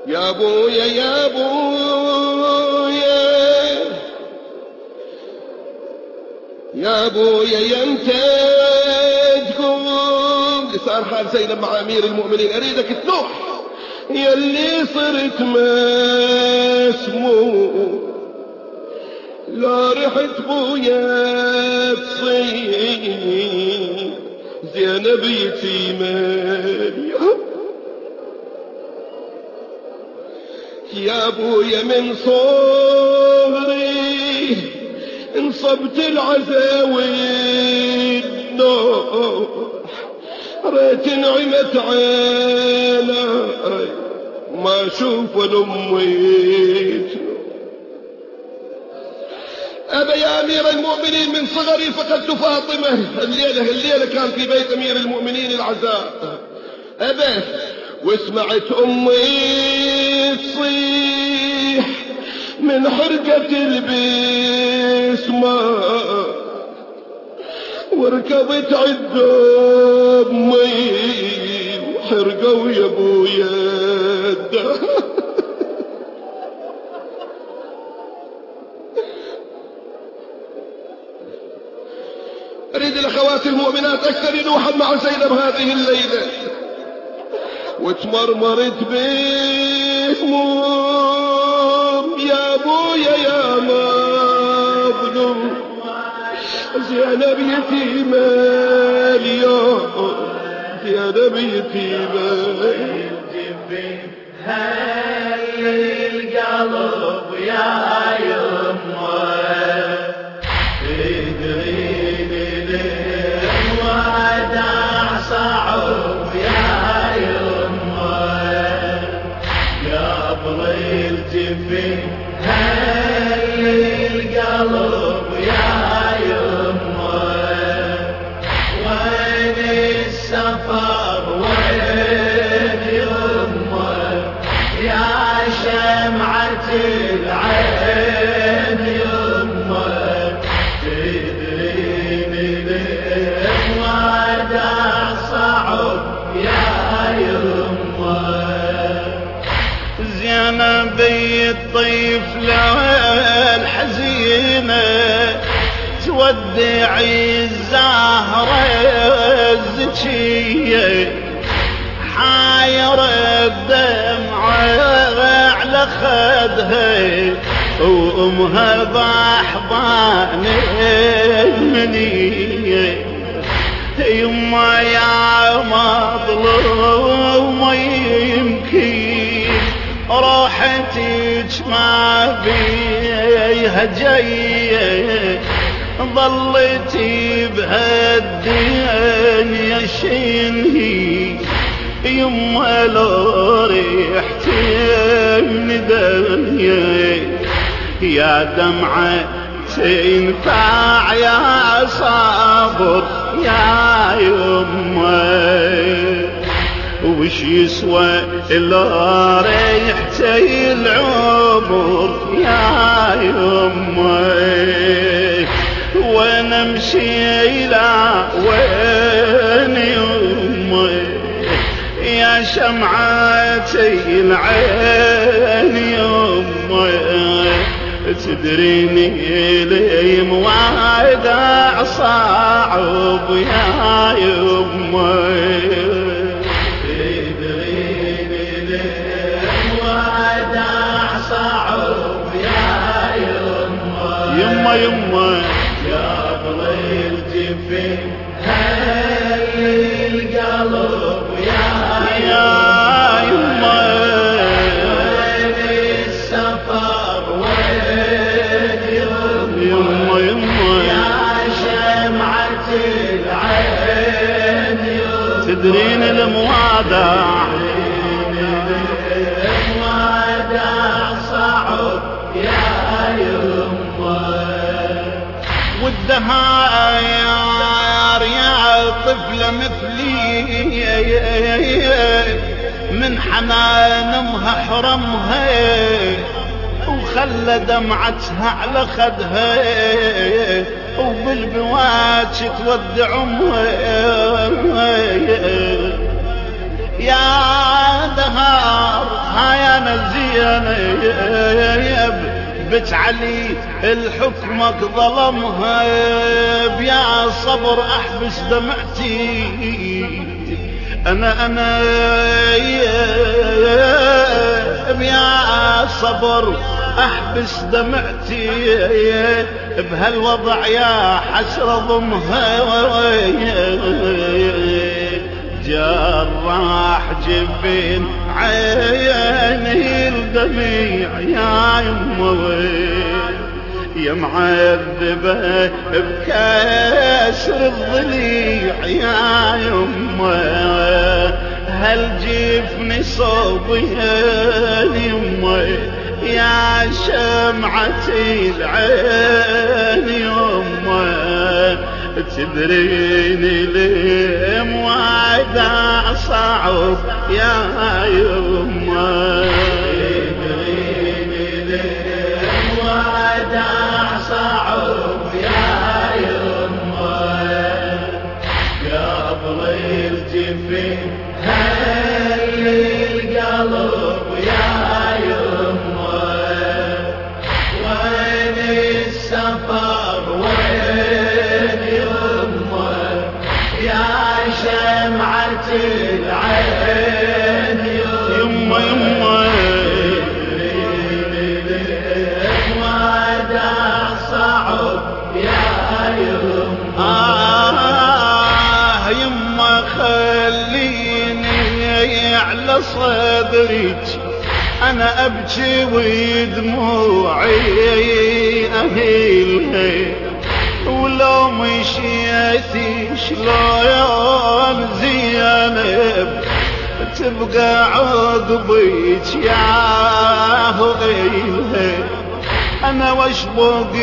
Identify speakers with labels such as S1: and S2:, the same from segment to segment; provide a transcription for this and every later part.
S1: يا ابويا يا ابويا يا ابويا يا امتى تقوم اللي صار حال زينب مع امير المؤمنين اريدك تنوح يلي صرت مسموم لا رحت بويا تصير زينب يتيمة يا ابويا من صغري انصبت العزاوي ريت نعمت عيني ما اشوف الامي أبا يا أمير المؤمنين من صغري فقدت فاطمة الليلة كان في بيت أمير المؤمنين العزاء أبا وسمعت أمي تصيح من حرقة البسمة وركضت عد أمي وحرقوا يا أبويا أريد الأخوات المؤمنات أكثر ينوحا مع زينب هذه الليلة وتمرمرت بهموم يا أبويا يا مظلوم زينب يتيمة اليوم زينب يتيمة
S2: هل القلب يا يمه صعب يا يمه يا ابغي الجفن هل القلب يا يمه وين السفر وين يمه يا شمعة العين يمه تدريني ليه وداع صعب يا يمه زينبي الطفلة الحزينة تودعي الزهرة الزكية حايرة الدمعة على خدها وأمها بأحضان المنية يما يا مظلوم يمكن روحتك ما بيها جاية ظلتي بهالدنيا شنهي يما لو ريحتي من دنيا يا دمعة تنفع يا صابر يا يمه وش يسوى إلا ريحتي العمر يا يمه وانا امشي الى وين يمه يا شمعتي العين يمه تدريني لي موعدة صعب يا يمه تدريني لي موعدة صعب يا يمه يمه يا ابغي الجفن هل القلب يا يمه وين السفر وين يمه يمه يا شمعة العين تدرين الموادع صعب يا يمه والدهاير يا طفلة مثلي من حنان امها حرمها وخلى دمعتها على خدها وبالبواج تودع امها يا دهار هاي انا زينب بنت علي الحكمك ظلمها، يا صبر احبس دمعتي، انا يا صبر احبس دمعتي، بهالوضع يا حسرة ضمها، جراح جبين عيني الدميع يا يمه، يا معذبة بكسر الضليع يا يمه، هل جفني صوبيا يمه، يا شمعتي العين يمه، تدريني ليه موعدة صعب يا يمه، تدريني ليه موعدة صعب يا يمه، قبل الجفين هل القلب يا يمه، وين السفر وين يمه، يا شمعة العين يمه، وعدا صعب يا يمه، يمه خليني على صدرك انا ابكي ودموعي اهيلها، ولو مشيتي شلون زينب تبقى عقبيك يا هويلها، انا واشبق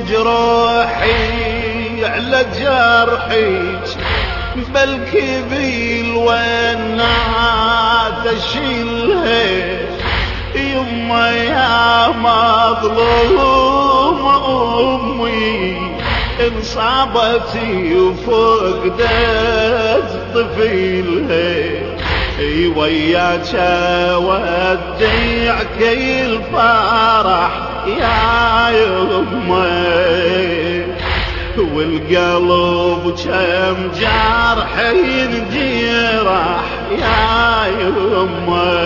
S2: جروحي على جرحيك، بلكي بالونات اشيلها، يما يا مظلوم امي انصابتي وفقدت طفيلها، وياك اودع كل فرح يا يمه، والقلب كم جرح ينجرح يا يمه،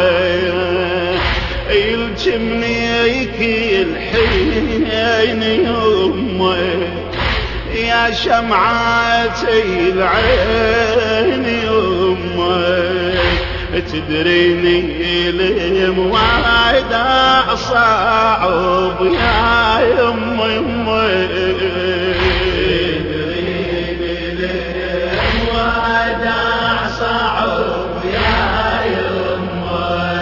S2: يلجمني كل حين يمه، يا شمعتي العين يمه، تدريني الموعدة صعب يا يمه، تدريني الموعدة صعب يا يمه،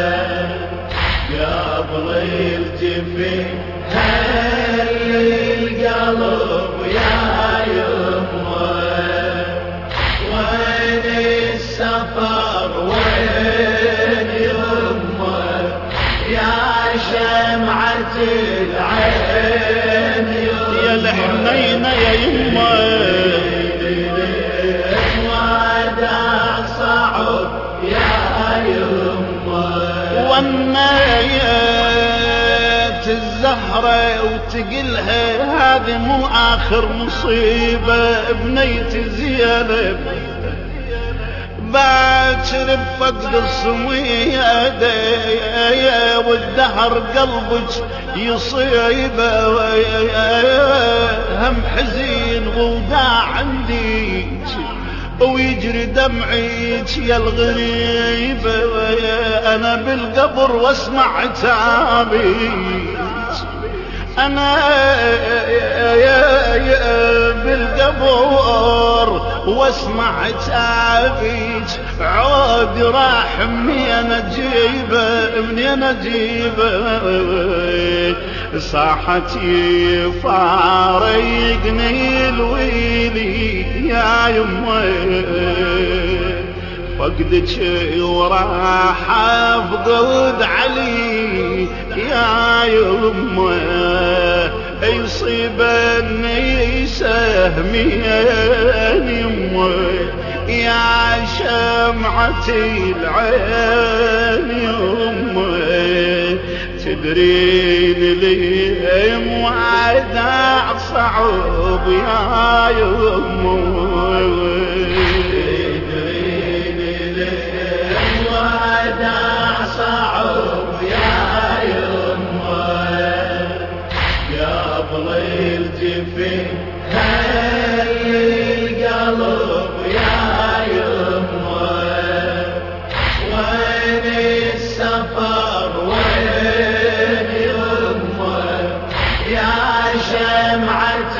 S2: قبل الجفين هل القلب يا يمه، وين السفر وين يمه، يا شمعة العين يا الحنينة يا يمه، وعدا صعب يا يمه، ونيت الزهرة وتقلها هذه مو آخر مصيبة بنيتي زينب، باكر بفقد الصميد والدهر قلبك يصيبه، هم حزين ووداع عنديك ويجري دمعيك يا الغريبة، أنا بالقبر واسمع عتابيك، أنا بالقبر واسمع عتابيك، عود راح منين أجيبه، صاحتي فارقني الويلي يا يمه، فقدك وراح افقد علي يا يمه، يصيبني سهمين يمه، يا شمعتي العين يمه، تدرين لي موعدة صعب يا يمه،
S1: تدرين لي موعدة صعب يا يمه، قبل الجفن هل القلب يا يمه، وين السفر وين يمه، يا شمعة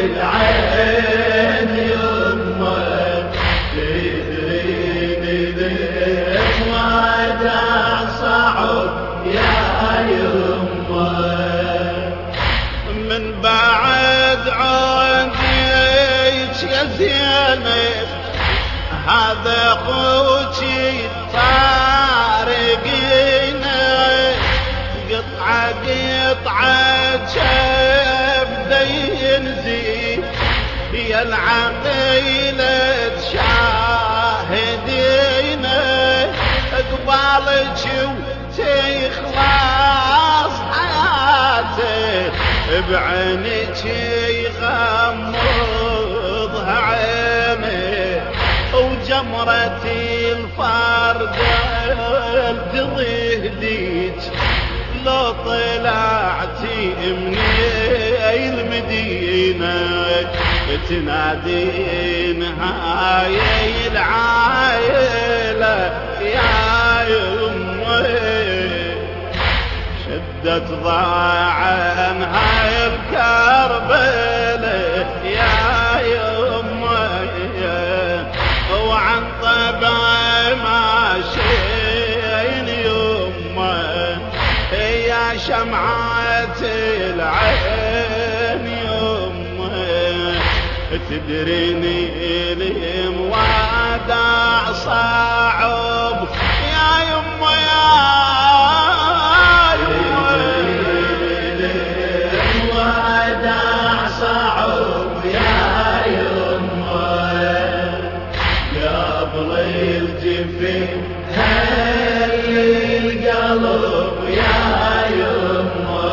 S1: العين يمه، تدرين ذي وعدة صعب يا يمه،
S2: من بعد عندك يا زينب هذا خوتي فارقينا، قطعة قطعة شبدا ينزي يا العقيلة شاهدينا، قبالك وتخلص حياتي بعينك يغمضها عيني، وجمرة الفرد تضيهديك لو طلعتي من المدينة، تنادينها يا العائلة يا يمه، شدت ضاعنها الكربلة يا يمه، وعن طبع ماشين يمه، يا شمعة العين يمه، تدريني لي موادع صعب يا يمه يا
S1: القلب يا يمه،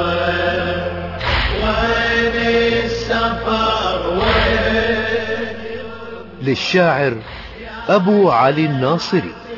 S1: وين السفر وين.
S3: للشاعر أبو علي الناصري.